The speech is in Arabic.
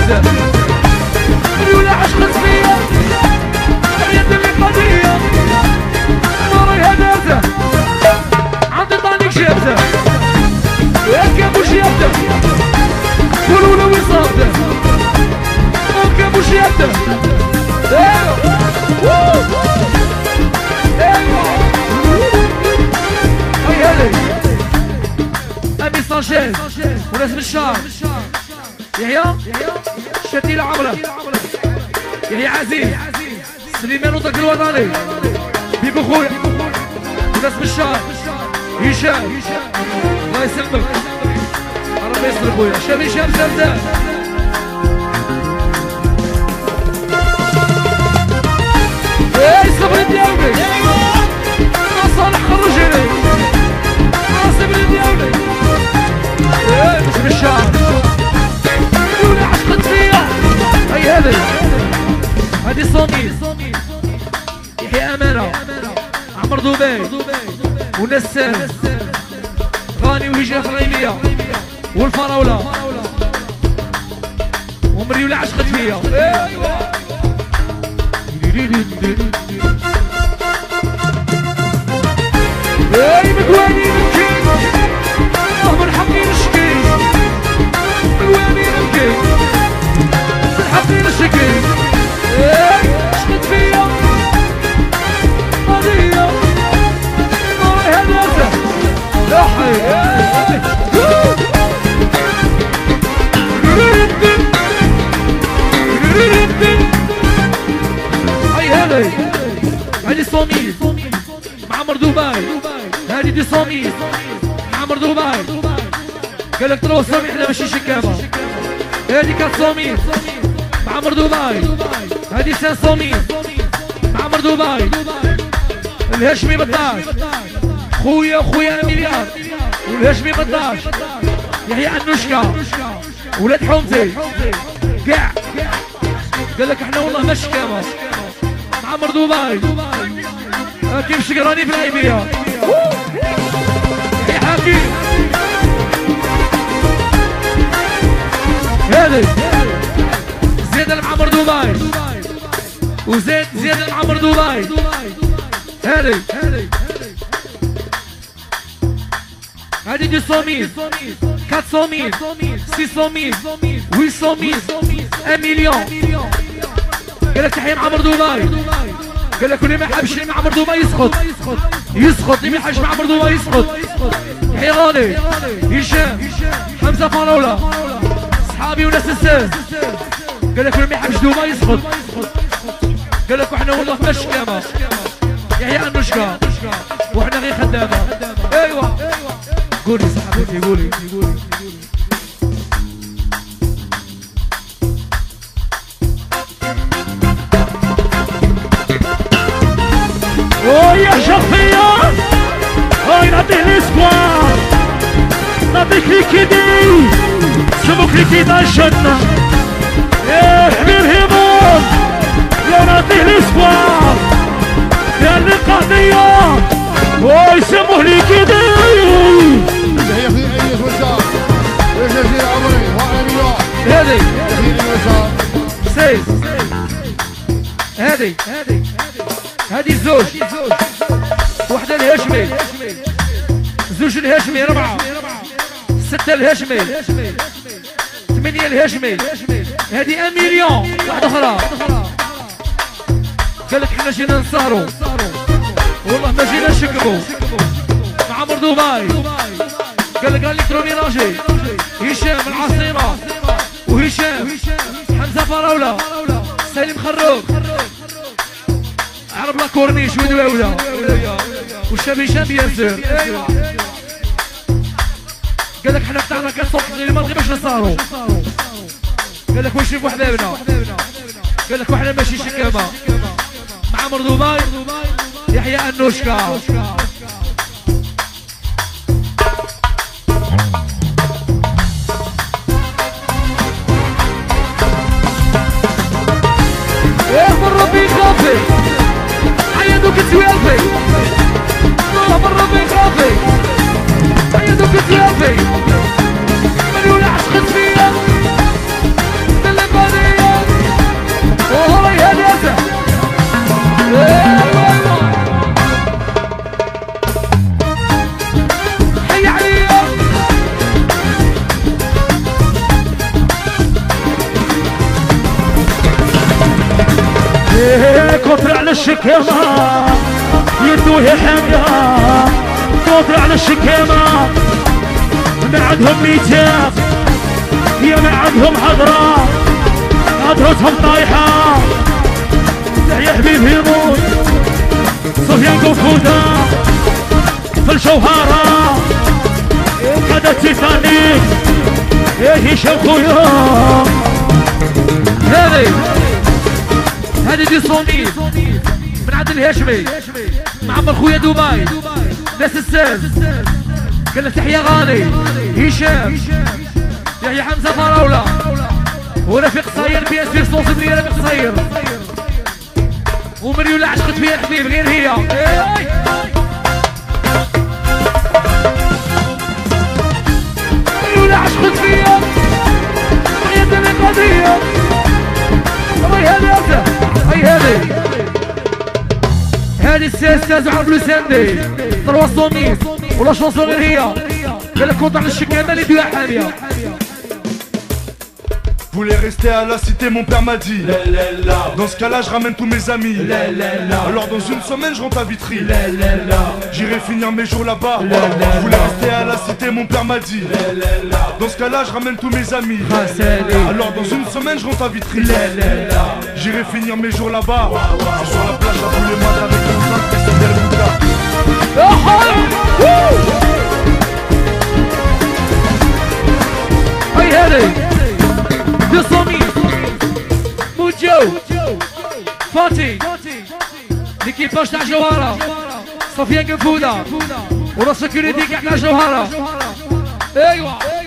ياسر مليونة عشقت فيا اليد اللي قضية نوري هداته عندي طانيك جابته هكا مش يبته قولوا له وين صابته هكا مش يبته ايوه هاي هلي أمي سانشيز وناس من الشام يحيى شتيلة عمرة يحيى عزيز سليمان وطرق الوطني بيكو خويا وناس من الشام هشام الله يسلمك ربي يسلم خويا شام هشام زمزم اي صبري ديالك صالح خرجني صبري ديالك مش بالشعر يقولي عشقت فيا هاي هذي صومي يحيى امانه عمر دبي ونسان غاني وهجره خريميه والفراوله ومريوله عشقت فيا اي مقواني نبكي من حقي نشكي مقواني نبكي من حقي نشكي اي عشقت فيا قضية نوري هداته لا حي هذه صوميس معمر دبي هذه دي صوميس معمر دبي قال لك ترى صومي احنا ماشي شكامه هذه كانت صوميس معمر دبي هذه سان صوميس معمر دبي الهاشمي بطاش خويا مليار والهاشمي بطاش يحيى عنوشكا ولاد حومتي كاع قال لك احنا والله ماشي شكامه معمر دبي كيف شقراني في العيبية يا حكيم هذي زياد المعمر دبي وزيد المعمر دبي هذه دي صوميس 400 600 800 1 مليون قال لك تحية معمر دبي قال لك اللي ما يحبش معمر دبي يسقط اللي ما يحبش معمر دبي يسقط يحيى غالي هشام حمزه فراوله صحابي وناس الساس قال لك اللي ما يحبش دبي يسقط قال لك وحنا والله ما شكامه يحيى انوشكا وحنا غير خدامه ايوه قولي صاحبتي قولي ويا شخصيات هاي نعطيه الاسبوع نعطيك ليكيدي شوفوك ليكيدا الجنة يا حبيب هيمون يا نعطيه الاسبوع يا اللي قضية ويسموه ليكيدي هي في اي وزارة ايش يصير عمري وعليا هذي سيس هذه الزوج وحده الهاشمي زوج الهاشمي 4 6 الهاشمي 8 الهاشمي هذه 1 مليون واحده اخرى قال لك احنا جينا نسهروا والله ما جينا نشكبوا معمر دبي قال لك الالكتروني راجي هشام العاصمه وهشام حمزه فراوله سالم خروق عرب لا كورنيش ودواوله والشاب هشام ياسر قال لك حنا فتحنا كاس صوت اللي ما نغيبش نصارو قال لك واش نشوفوا حبابنا قال لك وحنا ماشي شكامه معمر دبي يحيى انوشكا ربي خافي عيدوك توافي ربي خافي عيدوك توافي مليون عشقت فيا كتر على الشكامة يدوه حاجة كتر على الشكامة ما عندهم ميتاب يا ما عندهم هضرة هضرتهم طايحة يا حبيبي يموت سفيان قفودة في الجوهرة هذا تيتانيك يا هشام خويا هذه دي صوميد من عند الهاشمي معمر خويا دبي ناس الساس قال تحيا غالي هشام يحيى حمزه فراوله ورفيق صاير بياس في صوص بني رفيق صاير ومريولا عشقت فيها الحبيب غير هي مريولا عشقت فيها غير دمي قضيه هاي هذه هاي هذه الساس عرب لساندي ثروة صوميس ولا شونسو غير هي قال لك كنت على الشكامة اللي فيها حامية. Voulais rester à la cité, mon père m'a dit. Dans ce cas-là, je ramène tous mes amis. Alors dans une semaine, je rentre à Vitry. J'irai finir mes jours là-bas. Voulais rester à la cité, mon père m'a dit. Dans ce cas-là, je ramène tous mes amis. Alors dans une semaine, je rentre à Vitry. J'irai finir mes jours là-bas. Sur la plage, à tous les matins avec mon sac et c'est Delmouda. هاي هذي دصومي موجو فاتي ليكيباج تاع جوهرة سفيان قنفودة ورا سكيورتي كاع جوهرة ايوا